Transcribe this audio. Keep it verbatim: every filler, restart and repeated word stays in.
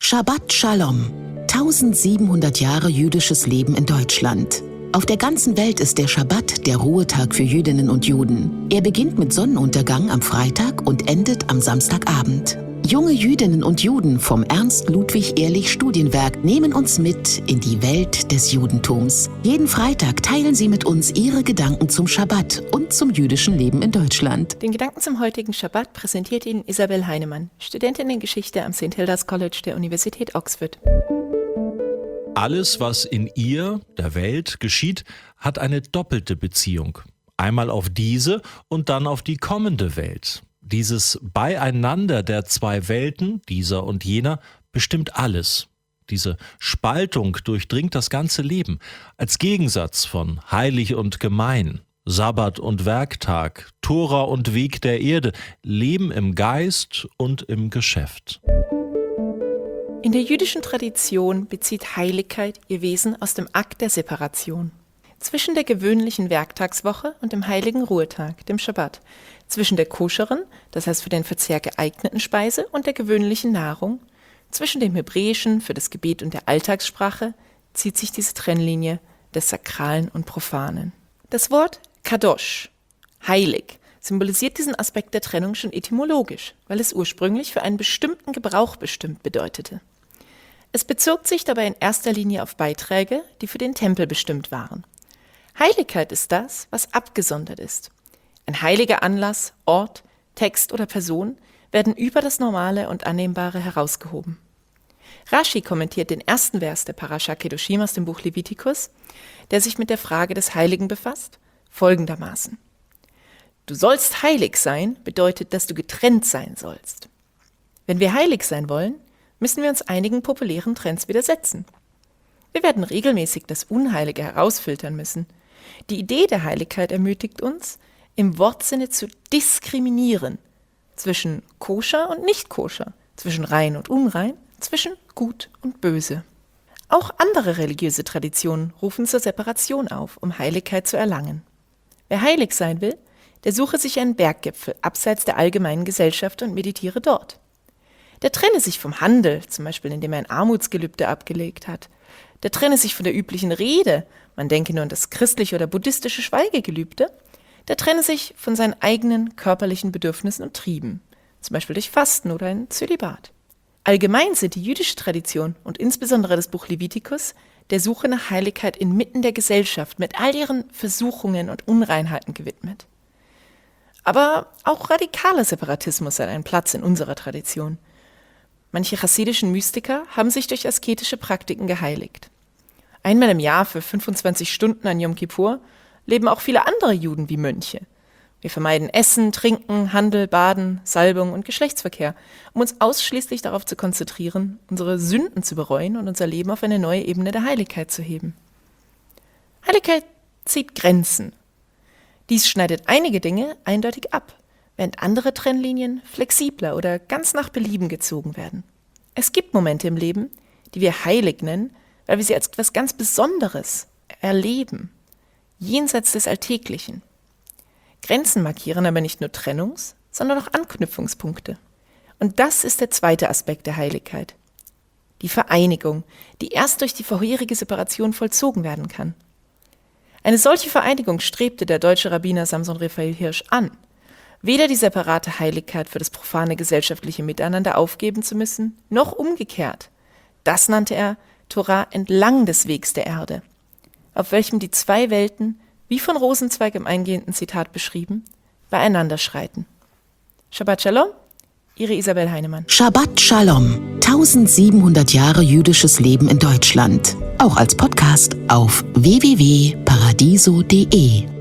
Shabbat Shalom. tausendsiebenhundert Jahre jüdisches Leben in Deutschland. Auf der ganzen Welt ist der Schabbat der Ruhetag für Jüdinnen und Juden. Er beginnt mit Sonnenuntergang am Freitag und endet am Samstagabend. Junge Jüdinnen und Juden vom Ernst-Ludwig-Ehrlich-Studienwerk nehmen uns mit in die Welt des Judentums. Jeden Freitag teilen sie mit uns ihre Gedanken zum Schabbat und zum jüdischen Leben in Deutschland. Den Gedanken zum heutigen Schabbat präsentiert Ihnen Isabel Heinemann, Studentin in Geschichte am Saint Hilda's College der Universität Oxford. Alles, was in ihr, der Welt, geschieht, hat eine doppelte Beziehung. Einmal auf diese und dann auf die kommende Welt. Dieses Beieinander der zwei Welten, dieser und jener, bestimmt alles. Diese Spaltung durchdringt das ganze Leben, als Gegensatz von heilig und gemein, Sabbat und Werktag, Tora und Weg der Erde, Leben im Geist und im Geschäft. In der jüdischen Tradition bezieht Heiligkeit ihr Wesen aus dem Akt der Separation. Zwischen der gewöhnlichen Werktagswoche und dem heiligen Ruhetag, dem Schabbat, zwischen der koscheren, das heißt für den Verzehr geeigneten Speise und der gewöhnlichen Nahrung, zwischen dem Hebräischen für das Gebet und der Alltagssprache, zieht sich diese Trennlinie des Sakralen und Profanen. Das Wort Kadosh, heilig, symbolisiert diesen Aspekt der Trennung schon etymologisch, weil es ursprünglich für einen bestimmten Gebrauch bestimmt bedeutete. Es bezog sich dabei in erster Linie auf Beiträge, die für den Tempel bestimmt waren. Heiligkeit ist das, was abgesondert ist. Ein heiliger Anlass, Ort, Text oder Person werden über das Normale und Annehmbare herausgehoben. Rashi kommentiert den ersten Vers der Parascha Kedoshim aus dem Buch Levitikus, der sich mit der Frage des Heiligen befasst, folgendermaßen. Du sollst heilig sein, bedeutet, dass du getrennt sein sollst. Wenn wir heilig sein wollen, müssen wir uns einigen populären Trends widersetzen. Wir werden regelmäßig das Unheilige herausfiltern müssen. Die Idee der Heiligkeit ermutigt uns, im Wortsinne zu diskriminieren zwischen koscher und nicht koscher, zwischen rein und unrein, zwischen gut und böse. Auch andere religiöse Traditionen rufen zur Separation auf, um Heiligkeit zu erlangen. Wer heilig sein will, der suche sich einen Berggipfel abseits der allgemeinen Gesellschaft und meditiere dort. Der trenne sich vom Handel, zum Beispiel indem er ein Armutsgelübde abgelegt hat. Der trenne sich von der üblichen Rede, man denke nur an das christliche oder buddhistische Schweigegelübde. Der trenne sich von seinen eigenen körperlichen Bedürfnissen und Trieben, zum Beispiel durch Fasten oder ein Zölibat. Allgemein sind die jüdische Tradition und insbesondere das Buch Levitikus der Suche nach Heiligkeit inmitten der Gesellschaft mit all ihren Versuchungen und Unreinheiten gewidmet. Aber auch radikaler Separatismus hat einen Platz in unserer Tradition. Manche chassidischen Mystiker haben sich durch asketische Praktiken geheiligt. Einmal im Jahr für fünfundzwanzig Stunden an Yom Kippur leben auch viele andere Juden wie Mönche. Wir vermeiden Essen, Trinken, Handel, Baden, Salbung und Geschlechtsverkehr, um uns ausschließlich darauf zu konzentrieren, unsere Sünden zu bereuen und unser Leben auf eine neue Ebene der Heiligkeit zu heben. Heiligkeit zieht Grenzen. Dies schneidet einige Dinge eindeutig ab, während andere Trennlinien flexibler oder ganz nach Belieben gezogen werden. Es gibt Momente im Leben, die wir heilig nennen, weil wir sie als etwas ganz Besonderes erleben, jenseits des Alltäglichen. Grenzen markieren aber nicht nur Trennungs-, sondern auch Anknüpfungspunkte. Und das ist der zweite Aspekt der Heiligkeit. Die Vereinigung, die erst durch die vorherige Separation vollzogen werden kann. Eine solche Vereinigung strebte der deutsche Rabbiner Samson Raphael Hirsch an. Weder die separate Heiligkeit für das profane gesellschaftliche Miteinander aufgeben zu müssen, noch umgekehrt. Das nannte er Torah entlang des Wegs der Erde, auf welchem die zwei Welten, wie von Rosenzweig im eingehenden Zitat beschrieben, beieinander schreiten. Shabbat Shalom, Ihre Isabel Heinemann. Shabbat Shalom. tausendsiebenhundert Jahre jüdisches Leben in Deutschland. Auch als Podcast auf w w w punkt paradiso punkt d e.